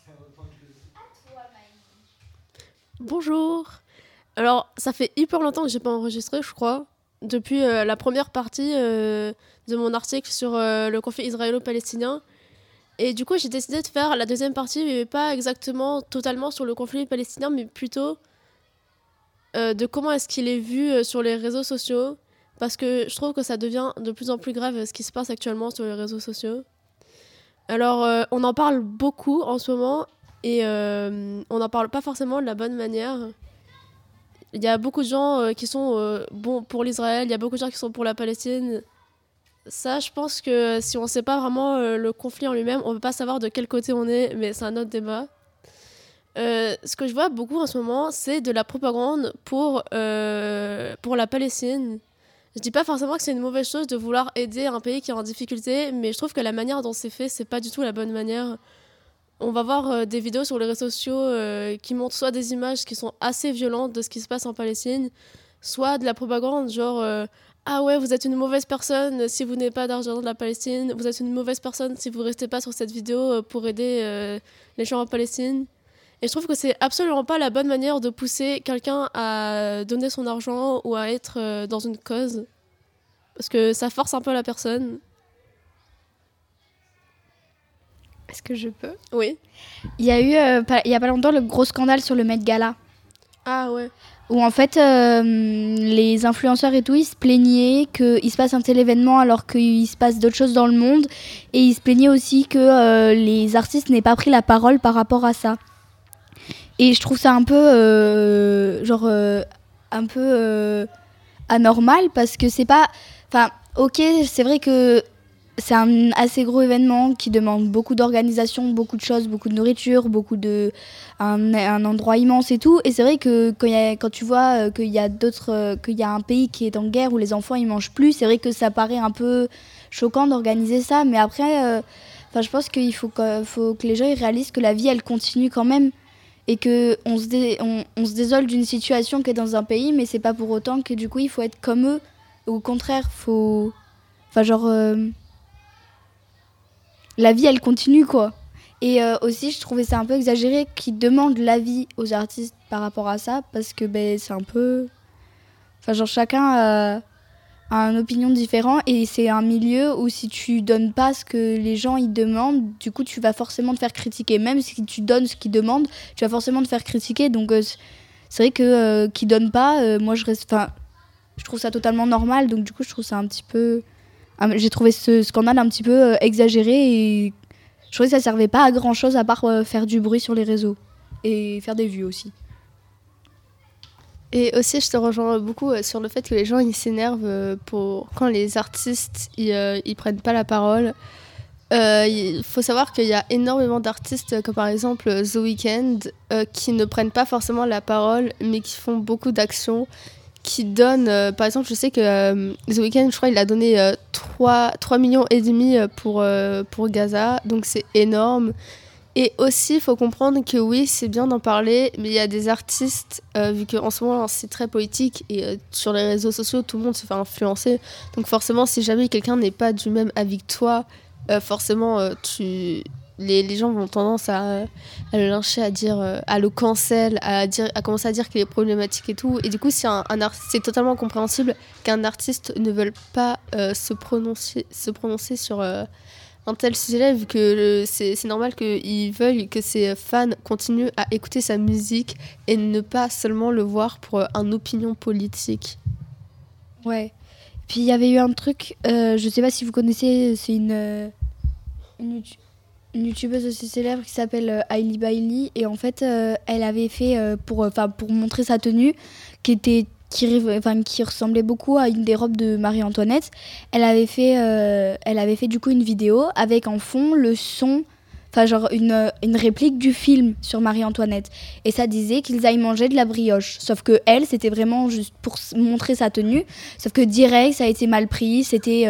Bonjour. Alors, ça fait hyper longtemps que j'ai pas enregistré, je crois, depuis la première partie de mon article sur le conflit israélo-palestinien. Et du coup, j'ai décidé de faire la deuxième partie, mais pas exactement totalement sur le conflit palestinien, mais plutôt de comment est-ce qu'il est vu sur les réseaux sociaux, parce que je trouve que ça devient de plus en plus grave ce qui se passe actuellement sur les réseaux sociaux. Alors, on en parle beaucoup en ce moment, et on n'en parle pas forcément de la bonne manière. Il y a beaucoup de gens qui sont bons pour l'Israël, il y a beaucoup de gens qui sont pour la Palestine. Ça, je pense que si on ne sait pas vraiment le conflit en lui-même, on ne peut pas savoir de quel côté on est, mais c'est un autre débat. Ce que je vois beaucoup en ce moment, c'est de la propagande pour la Palestine. Je dis pas forcément que c'est une mauvaise chose de vouloir aider un pays qui est en difficulté, mais je trouve que la manière dont c'est fait, c'est pas du tout la bonne manière. On va voir des vidéos sur les réseaux sociaux qui montrent soit des images qui sont assez violentes de ce qui se passe en Palestine, soit de la propagande, genre ah ouais, vous êtes une mauvaise personne si vous n'avez pas d'argent de la Palestine, vous êtes une mauvaise personne si vous restez pas sur cette vidéo pour aider les gens en Palestine. Et je trouve que c'est absolument pas la bonne manière de pousser quelqu'un à donner son argent ou à être dans une cause, parce que ça force un peu la personne. Est-ce que je peux ? Oui. Il y a eu, il y a pas longtemps, le gros scandale sur le Met Gala. Ah ouais. Où en fait, les influenceurs et tout, ils se plaignaient qu'il se passe un tel événement alors qu'il se passe d'autres choses dans le monde. Et ils se plaignaient aussi que les artistes n'aient pas pris la parole par rapport à ça. Et je trouve ça un peu, anormal parce que c'est pas... Enfin, ok, c'est vrai que c'est un assez gros événement qui demande beaucoup d'organisation, beaucoup de choses, beaucoup de nourriture, un endroit immense et tout. Et c'est vrai que quand tu vois qu'il y a un pays qui est en guerre où les enfants ils mangent plus, c'est vrai que ça paraît un peu choquant d'organiser ça. Mais après, je pense qu'il faut que les gens ils réalisent que la vie elle continue quand même et que on se désole d'une situation qui est dans un pays, mais c'est pas pour autant que du coup il faut être comme eux. Au contraire, faut, la vie elle continue quoi. Et aussi je trouvais ça un peu exagéré qu'ils demandent l'avis aux artistes par rapport à ça parce que c'est un peu chacun a une opinion différente et c'est un milieu où si tu donnes pas ce que les gens ils demandent, du coup tu vas forcément te faire critiquer. Même si tu donnes ce qu'ils demandent, tu vas forcément te faire critiquer. Donc c'est vrai que qu'ils donnent pas, moi je trouve ça totalement normal. Donc du coup je trouve ça un petit peu... J'ai trouvé ce scandale un petit peu exagéré et je trouvais que ça servait pas à grand chose à part faire du bruit sur les réseaux et faire des vues aussi. Et aussi, je te rejoins beaucoup sur le fait que les gens ils s'énervent quand les artistes ils prennent pas la parole. Il faut savoir qu'il y a énormément d'artistes, comme par exemple The Weeknd, qui ne prennent pas forcément la parole, mais qui font beaucoup d'actions, qui donnent... par exemple, je sais que The Weeknd, je crois, il a donné 3,5 millions pour Gaza, donc c'est énorme. Et aussi, il faut comprendre que oui, c'est bien d'en parler, mais il y a des artistes, vu qu'en ce moment, c'est très politique, et sur les réseaux sociaux, tout le monde se fait influencer. Donc forcément, si jamais quelqu'un n'est pas du même avis que toi, forcément, les gens vont tendance à le lyncher, à le cancel, à commencer à dire qu'il est problématique et tout. Et du coup, c'est totalement compréhensible qu'un artiste ne veuille pas se prononcer sur... un tel sujet, vu que c'est normal qu'ils veuillent que ses fans continuent à écouter sa musique et ne pas seulement le voir pour une opinion politique. Ouais. Puis il y avait eu un truc, je sais pas si vous connaissez, c'est une youtubeuse assez célèbre qui s'appelle Hailey Bailey et en fait elle avait fait pour montrer sa tenue qui ressemblait beaucoup à une des robes de Marie-Antoinette. Elle avait fait du coup une vidéo avec en fond le son, une réplique du film sur Marie-Antoinette. Et ça disait qu'ils aillent manger de la brioche. Sauf que elle, c'était vraiment juste pour montrer sa tenue. Sauf que direct, ça a été mal pris. C'était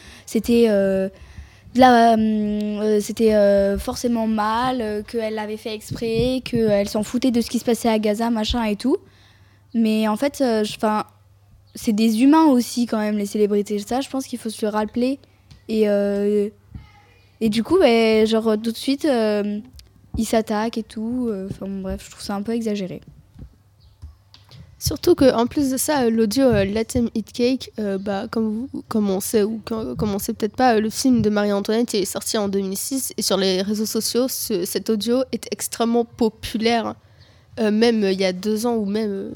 forcément mal, qu'elle l'avait fait exprès, qu'elle s'en foutait de ce qui se passait à Gaza, machin et tout. Mais en fait, c'est des humains aussi quand même, les célébrités. Ça, je pense qu'il faut se le rappeler. Et du coup, tout de suite, ils s'attaquent et tout. Enfin bref, je trouve ça un peu exagéré. Surtout qu'en plus de ça, l'audio Let Them Eat Cake, comme on sait ou comme on sait peut-être pas, le film de Marie-Antoinette est sorti en 2006 et sur les réseaux sociaux, cet audio est extrêmement populaire, même il y a 2 ans ou même...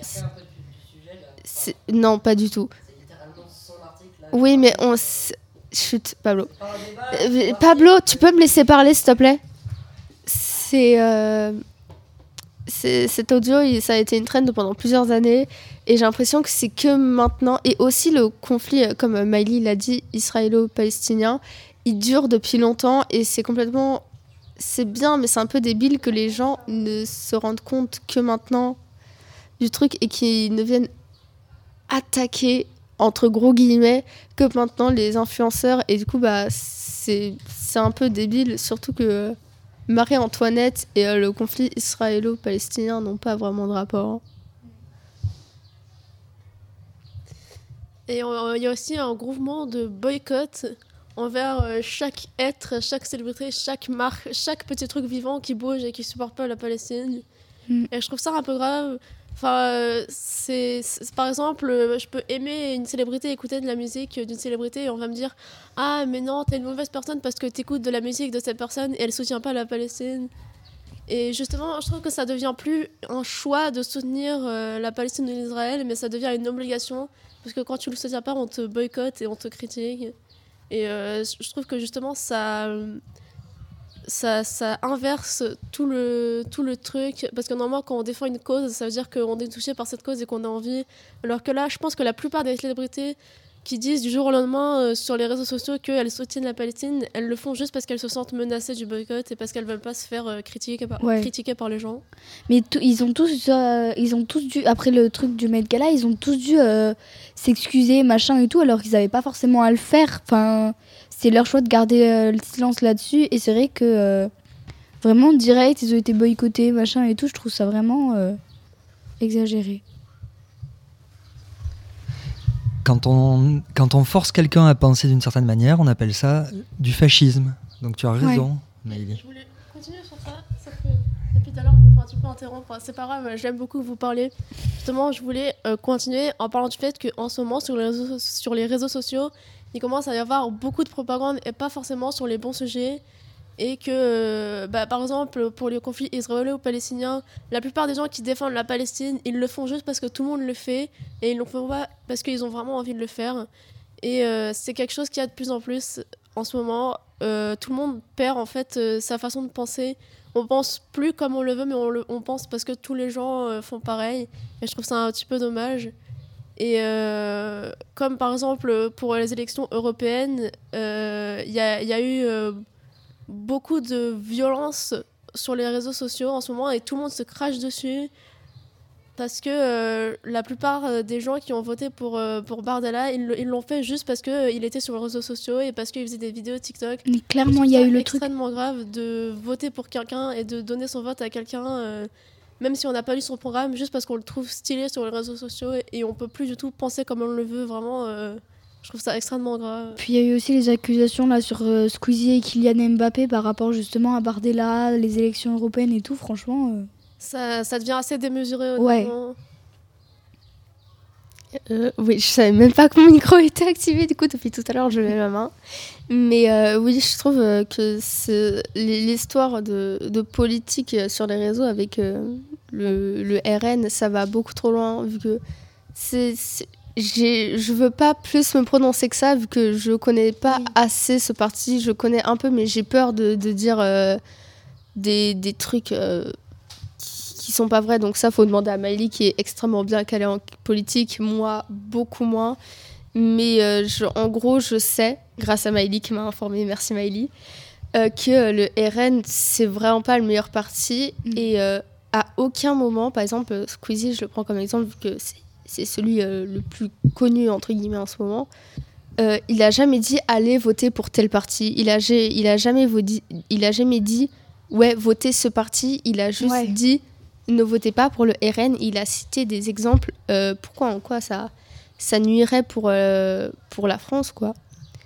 Non, pas du tout. C'est littéralement son article. Là, oui, mais Chut, Pablo. Pablo, tu peux me laisser parler, s'il te plaît ? Cet audio, ça a été une trend pendant plusieurs années et j'ai l'impression que c'est que maintenant, et aussi le conflit, comme Miley l'a dit, israélo-palestinien, il dure depuis longtemps et c'est bien, mais c'est un peu débile que les gens ne se rendent compte que maintenant du truc et qu'ils ne viennent attaquer, entre gros guillemets, que maintenant les influenceurs, et du coup, c'est un peu débile, surtout que Marie-Antoinette et le conflit israélo-palestinien n'ont pas vraiment de rapport. Et il y a aussi un mouvement de boycott envers chaque être, chaque célébrité, chaque marque, chaque petit truc vivant qui bouge et qui supporte pas la Palestine. Et je trouve ça un peu grave. Enfin, par exemple, je peux aimer une célébrité, écouter de la musique d'une célébrité et on va me dire « Ah, mais non, t'es une mauvaise personne parce que t'écoutes de la musique de cette personne et elle soutient pas la Palestine. » Et justement, je trouve que ça devient plus un choix de soutenir la Palestine ou l'Israël, mais ça devient une obligation parce que quand tu le soutiens pas, on te boycotte et on te critique. Et je trouve que justement, ça inverse tout le truc, parce que normalement quand on défend une cause, ça veut dire qu'on est touché par cette cause et qu'on a envie, alors que là je pense que la plupart des célébrités qui disent du jour au lendemain sur les réseaux sociaux qu'elles soutiennent la Palestine, elles le font juste parce qu'elles se sentent menacées du boycott et parce qu'elles veulent pas se faire critiquer par les gens. Mais ils ont tous dû, après le truc du Met Gala, ils ont tous dû s'excuser, machin et tout, alors qu'ils n'avaient pas forcément à le faire. Enfin, c'est leur choix de garder le silence là-dessus. Et c'est vrai que vraiment direct, ils ont été boycottés, machin et tout. Je trouve ça vraiment exagéré. Quand on force quelqu'un à penser d'une certaine manière, on appelle ça du fascisme. Donc tu as raison, Maëlie. Je voulais continuer sur ça, sauf que depuis tout à l'heure, je me fais un petit peu interrompre. C'est pas grave, j'aime beaucoup vous parler. Justement, je voulais continuer en parlant du fait qu'en ce moment, sur les réseaux sociaux, il commence à y avoir beaucoup de propagande et pas forcément sur les bons sujets. Et que, par exemple, pour le conflit israélo-palestinien, la plupart des gens qui défendent la Palestine, ils le font juste parce que tout le monde le fait, et ils ne le font pas parce qu'ils ont vraiment envie de le faire. Et c'est quelque chose qu'il y a de plus en plus en ce moment. Tout le monde perd en fait sa façon de penser. On pense plus comme on le veut, mais on pense parce que tous les gens font pareil. Et je trouve ça un petit peu dommage. Et comme par exemple pour les élections européennes, il y a eu beaucoup de violence sur les réseaux sociaux en ce moment et tout le monde se crache dessus parce que la plupart des gens qui ont voté pour Bardella, ils l'ont fait juste parce qu'il était sur les réseaux sociaux et parce qu'il faisait des vidéos TikTok. Mais clairement, il y a eu le truc. C'est extrêmement grave de voter pour quelqu'un et de donner son vote à quelqu'un, même si on n'a pas lu son programme, juste parce qu'on le trouve stylé sur les réseaux sociaux et on peut plus du tout penser comme on le veut, vraiment. Je trouve ça extrêmement grave. Puis il y a eu aussi les accusations là, sur Squeezie et Kylian Mbappé par rapport justement à Bardella, les élections européennes et tout, franchement. Ça devient assez démesuré, honnêtement. Oui, je savais même pas que mon micro était activé, du coup depuis tout à l'heure je lève la main. Mais oui, je trouve que l'histoire de politique sur les réseaux avec le RN, ça va beaucoup trop loin, vu que je veux pas plus me prononcer que ça, vu que je connais pas assez ce parti. Je connais un peu, mais j'ai peur de dire des trucs qui sont pas vrais. Donc ça, faut demander à Miley, qui est extrêmement bien calée en politique. Moi, beaucoup moins. Mais en gros, je sais, grâce à Miley qui m'a informée, merci Miley, que le RN, c'est vraiment pas le meilleur parti. Et à aucun moment, par exemple, Squeezie, je le prends comme exemple, vu que c'est celui le plus connu entre guillemets en ce moment, il a jamais dit allez voter pour tel parti, il a jamais dit ouais votez ce parti, il a juste dit ne votez pas pour le RN. Il a cité des exemples pourquoi en quoi ça nuirait pour la France quoi.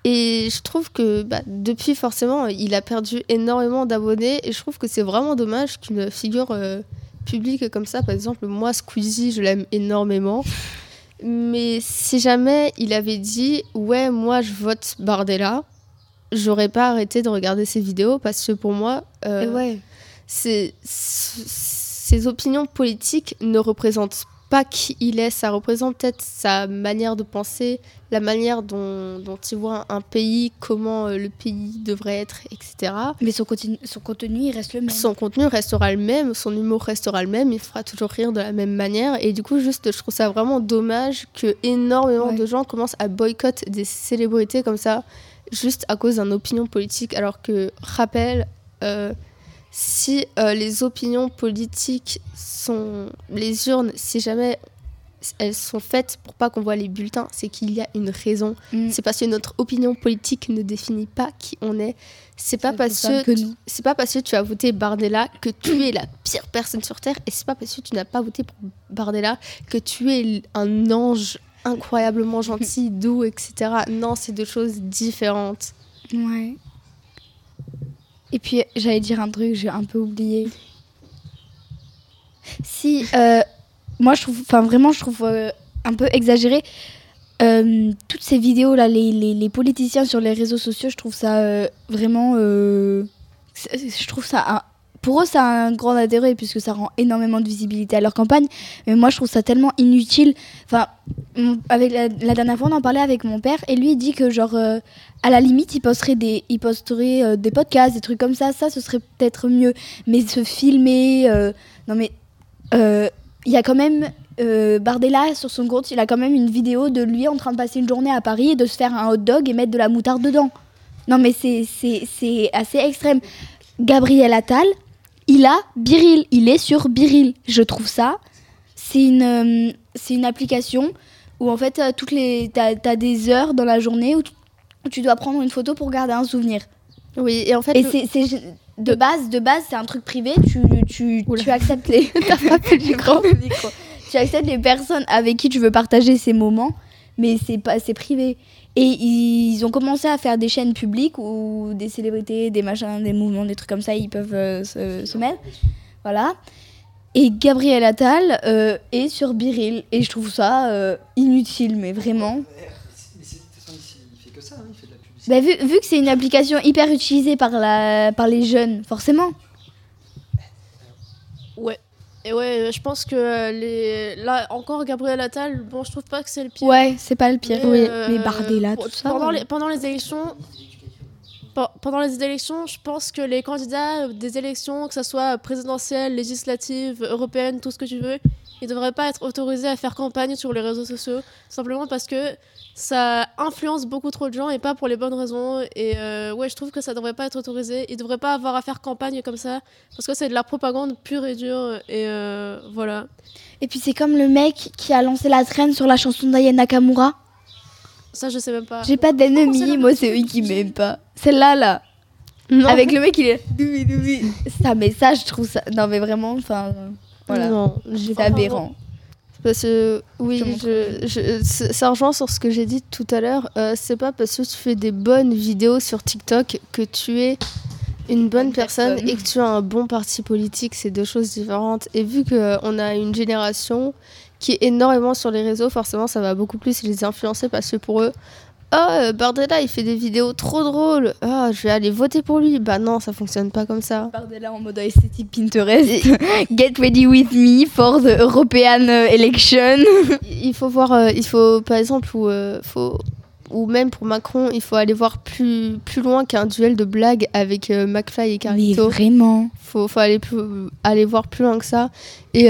Et je trouve que depuis, forcément, il a perdu énormément d'abonnés. Et je trouve que c'est vraiment dommage qu'une figure publique comme ça, par exemple, moi, Squeezie, je l'aime énormément. Mais si jamais il avait dit « Ouais, moi, je vote Bardella », j'aurais pas arrêté de regarder ses vidéos parce que pour moi, ses opinions politiques ne représentent pas qui il est. Ça représente peut-être sa manière de penser, la manière dont il voit un pays, comment le pays devrait être, etc. Mais son contenu, il reste le même. Son contenu restera le même, son humour restera le même, il fera toujours rire de la même manière. Et du coup, juste, je trouve ça vraiment dommage que énormément de gens commencent à boycotter des célébrités comme ça, juste à cause d'une opinion politique. Alors que, rappel, si les opinions politiques sont... Les urnes, si jamais elles sont faites pour pas qu'on voit les bulletins, c'est qu'il y a une raison. C'est parce que notre opinion politique ne définit pas qui on est. C'est pas parce que tu as voté Bardella que tu es la pire personne sur Terre. Et c'est pas parce que tu n'as pas voté pour Bardella que tu es un ange incroyablement gentil, doux, etc. Non, c'est deux choses différentes. Ouais. Et puis, j'allais dire un truc, j'ai un peu oublié. Si, moi, je trouve un peu exagéré. Toutes ces vidéos-là, les politiciens sur les réseaux sociaux, je trouve ça vraiment... je trouve ça... Pour eux, ça a un grand intérêt puisque ça rend énormément de visibilité à leur campagne. Mais moi, je trouve ça tellement inutile. Enfin, avec la dernière fois, on en parlait avec mon père et lui, il dit que genre, à la limite, il posterait des podcasts, des trucs comme ça. Ça, ce serait peut-être mieux. Mais se filmer... non, mais il y a quand même... Bardella, sur son compte, il a quand même une vidéo de lui en train de passer une journée à Paris et de se faire un hot dog et mettre de la moutarde dedans. Non, mais c'est assez extrême. Gabriel Attal... Il est sur Biril. Je trouve ça. C'est une application où en fait t'as des heures dans la journée où tu dois prendre une photo pour garder un souvenir. Oui, et en fait. De base, c'est un truc privé. Tu acceptes les. T'as frappé le micro. Tu acceptes les personnes avec qui tu veux partager ces moments, mais c'est privé. Et ils ont commencé à faire des chaînes publiques où des célébrités, des machins, des mouvements, des trucs comme ça, ils peuvent se mettre. Voilà. Et Gabriel Attal est sur Biril. Et je trouve ça inutile, mais vraiment. Mais de toute façon, il fait que ça, il fait de la publicité. Vu que c'est une application hyper utilisée par les jeunes, forcément. Ouais. Et ouais, je pense que là encore Gabriel Attal, bon, je trouve pas que c'est le pire. Ouais, c'est pas le pire. Mais Bardella, tout ça. Pendant les élections, je pense que les candidats des élections, que ce soit présidentielles, législatives, européennes, tout ce que tu veux, ils devraient pas être autorisés à faire campagne sur les réseaux sociaux, simplement parce que ça influence beaucoup trop de gens et pas pour les bonnes raisons. Et ouais, je trouve que ça devrait pas être autorisé. Ils devraient pas avoir à faire campagne comme ça parce que c'est de la propagande pure et dure. Et voilà. Et puis c'est comme le mec qui a lancé la traîne sur la chanson d'Aya Nakamura. Ça, je sais même pas. J'ai pas d'ennemis, moi c'est eux qui m'aiment pas. Celle-là, là. Non. Avec le mec, il est doubi. Ça, mais ça, je trouve ça. Non, mais vraiment, enfin. Voilà. Non, c'est aberrant. Parce que, oui, ça rejoint sur ce que j'ai dit tout à l'heure. C'est pas parce que tu fais des bonnes vidéos sur TikTok que tu es une bonne personne et que tu as un bon parti politique. C'est deux choses différentes. Et vu qu'on a une génération qui est énormément sur les réseaux, forcément, ça va beaucoup plus les influencer parce que pour eux, Bardella, il fait des vidéos trop drôles. Je vais aller voter pour lui. Bah non, ça fonctionne pas comme ça. Bardella en mode esthétique Pinterest. Get ready with me for the European election. Il faut voir, par exemple, ou même pour Macron, il faut aller voir plus loin qu'un duel de blagues avec McFly et Carlito. Mais vraiment. Faut aller voir plus loin que ça. Et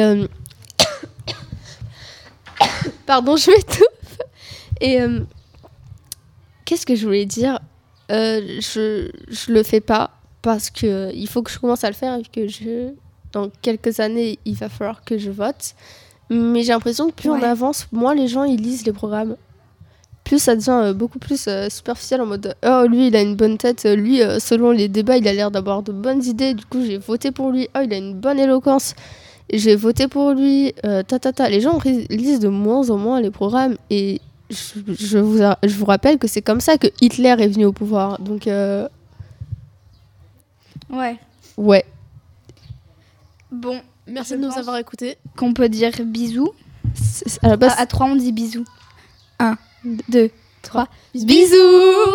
pardon, je m'étouffe. Et qu'est-ce que je voulais dire ? Je le fais pas parce que il faut que je commence à le faire et que dans quelques années, il va falloir que je vote. Mais j'ai l'impression que plus on avance, moins les gens ils lisent les programmes. Plus ça devient beaucoup plus superficiel en mode lui il a une bonne tête, lui selon les débats il a l'air d'avoir de bonnes idées, du coup j'ai voté pour lui, il a une bonne éloquence, j'ai voté pour lui, Les gens lisent de moins en moins les programmes et je vous rappelle que c'est comme ça que Hitler est venu au pouvoir. Donc, Ouais. ouais. Bon, Merci Je de nous pense avoir écoutés. qu'on peut dire bisous. À la base, À 3, on dit bisous. 1, 2, 3. bisous.